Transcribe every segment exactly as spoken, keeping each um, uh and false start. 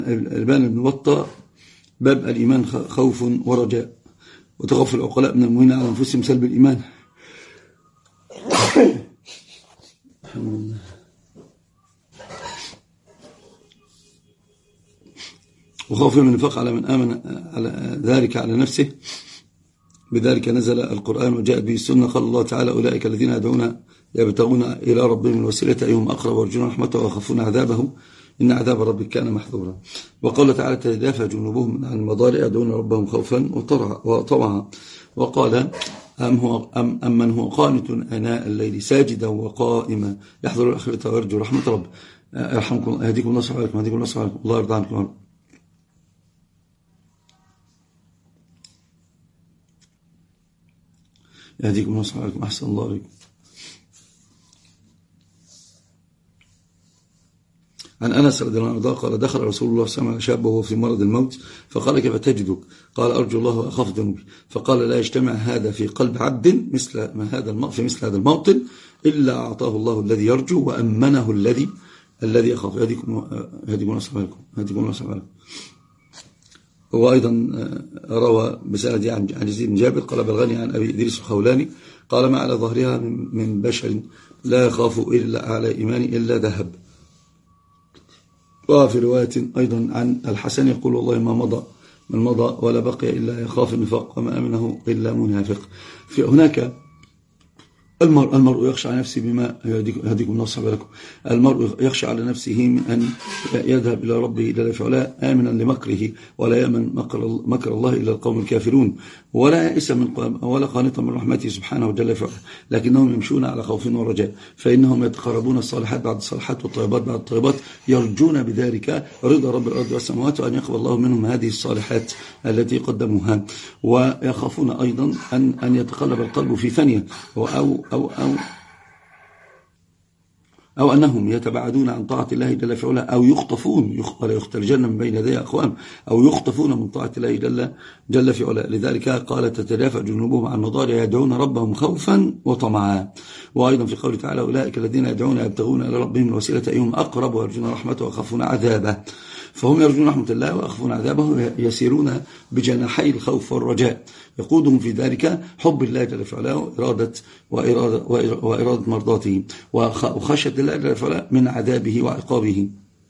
البان بن بطة باب الإيمان خوف ورجاء، وتخف العقلاء من المؤمنين على أنفسهم سلب الإيمان. وخوف من النفاق على من آمن على ذلك على نفسه. بذلك نزل القرآن وجاءت به السنة. قال الله تعالى: أولئك الذين يدعون يبتغون إلى ربهم الوسيلة أيهم أقرب ويرجون رحمته ويخافون عذابه إن عذاب ربك كان محذورا. وقال تعالى: تتجافى جنوبهم عن المضاجع يدعون ربهم خوفا وطمعا. وقال: أم, هو أم, أم من هو قانت آناء الليل ساجدا وقائما يحذر الآخرة ويرجو رحمة رب. يرحمكم يهديكم الله سبحانه وتعالى. يهديكم الله سبحانه وتعالى. الله يرضى عنكم. يهديكم الله سبحانه وتعالى. أحسن الله عليكم. عن أنس رضي الله عنه قال: دخل رسول الله صلى الله عليه وسلم شاب وهو في مرض الموت فقال: كيف تجدك؟ قال: أرجو الله وأخاف ذنوبي. فقال: لا يجتمع هذا في قلب عبد مثل ما هذا في مثل هذا الموطن إلا أعطاه الله الذي يرجو وأمنه الذي الذي يخاف. يهديكم الله سبحانه وتعالى. وأيضا روى بسند عن يزيد بن جابر قال: بلغني عن أبي إدريس الخولاني قال: ما على ظهرها من بشر لا يخاف إلا على إيمان إلا ذهب. وفي رواية أيضا عن الحسن يقول: والله ما مضى من مضى ولا بقي إلا يخاف النفاق وما أمنه إلا منافق. في هناك المرء المرء يخشى على نفسه بما يهديكم الله سبحانه لكم. المرء يخشى على نفسه من أن يذهب إلى ربه جل في علاه آمنا لمكره، ولا يأمن مكر, مكر الله إلا القوم الكافرون، ولا يئس من ولا قانطا من رحمته سبحانه جل في علاه، لكنهم يمشون على خوف ورجاء، فإنهم يتقربون الصالحات بعد الصالحات والطيبات بعد الطيبات، يرجون بذلك رضا رب الأرض والسماوات وأن يقبل الله منهم هذه الصالحات التي قدموها. ويخافون أيضا أن أن يتقلب القلب في ثانية أو أو أو أو أنهم يتباعدون عن طاعة الله جل في علاه، أو يخطفون ولا يخترجن من بين يدي أقوام، أو يخطفون من طاعة الله جل جل في علاه. لذلك قال: تتجافى جنوبهم عن المضاجع يدعون ربهم خوفا وطمعا. وأيضا في قوله تعالى: أولئك الذين يدعون يبتغون إلى ربهم الوسيلة أيهم أقرب ويرجون رحمته ويخافون عذابه. فهم يرجون رحمة الله ويخافون عذابه، يسيرون بجناحي الخوف والرجاء، يقودهم في ذلك حب الله جل في علاه وإرادة, وإرادة, وإرادة مرضاته وخشية الله جل في علاه من عذابه وعقابه.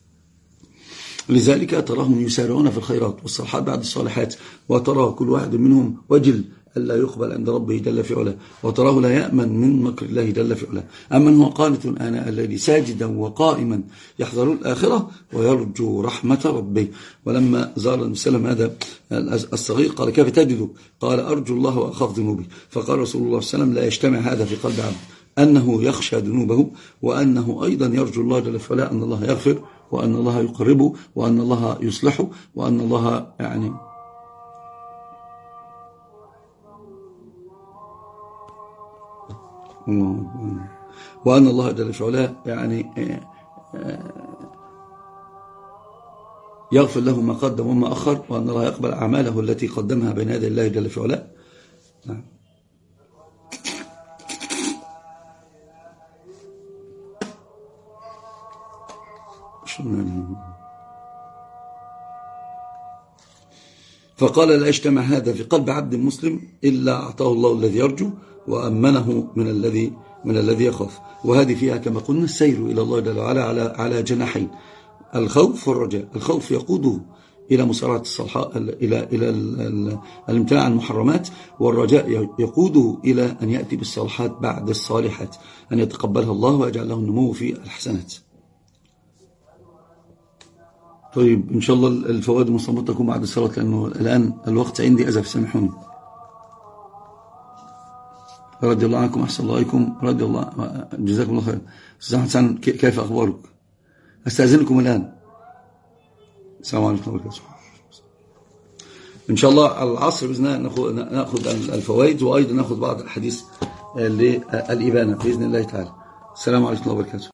لذلك تراهم يسارعون في الخيرات والصالحات بعد الصالحات، وترى كل واحد منهم وجل ألا يقبل عند ربه جل في علاه، وتراه لا يأمن من مكر الله جل في علاه. أما هو قانت آناء الليل ساجدا وقائما يحذر الآخرة ويرجو رحمة ربه. ولما زار المسلم هذا الصغير قال: كيف تجد؟ قال: أرجو الله وأخاف ذنوبي. فقال رسول الله صلى الله عليه وسلم: لا يجتمع هذا في قلب عبد، أنه يخشى ذنوبه وأنه أيضا يرجو الله جل في علاه أن الله يغفر وأن الله يقربه وأن الله يصلحه وأن الله يعني وأن الله جل في علاه يعني يغفر له ما قدم وما أخر، وأن الله يقبل أعماله التي قدمها بين يدي الله جل في علاه. نعم. فقال: لا يجتمع هذا في قلب عبد مسلم إلا أعطاه الله الذي يرجو وأمنه من الذي من الذي يخاف. وهذه فيها كما قلنا السير إلى الله جل وعلا على على جناحين، الخوف والرجاء. الخوف يقوده إلى مسارعة الصالحات، إلى إلى الامتناع عن المحرمات، والرجاء يقوده إلى أن يأتي بالصالحات بعد الصالحات، أن يتقبلها الله ويجعل له النمو في الحسنات. طيب إن شاء الله الفوائد المستنبطة تكون بعد الصلاة، لأنه الآن الوقت عندي أزف، سامحوني. رضي الله عنكم، أحسن الله عليكم، رضي الله، جزاكم الله خير. أستاذ حسن كيف أخبارك؟ أستأذنكم الآن. السلام عليكم ورحمة الله وبركاته. إن شاء الله العصر بإذن الله نأخذ الفوائد، وأيضا نأخذ بعض الحديث للإبانة بإذن الله تعالى. السلام عليكم ورحمة الله وبركاته.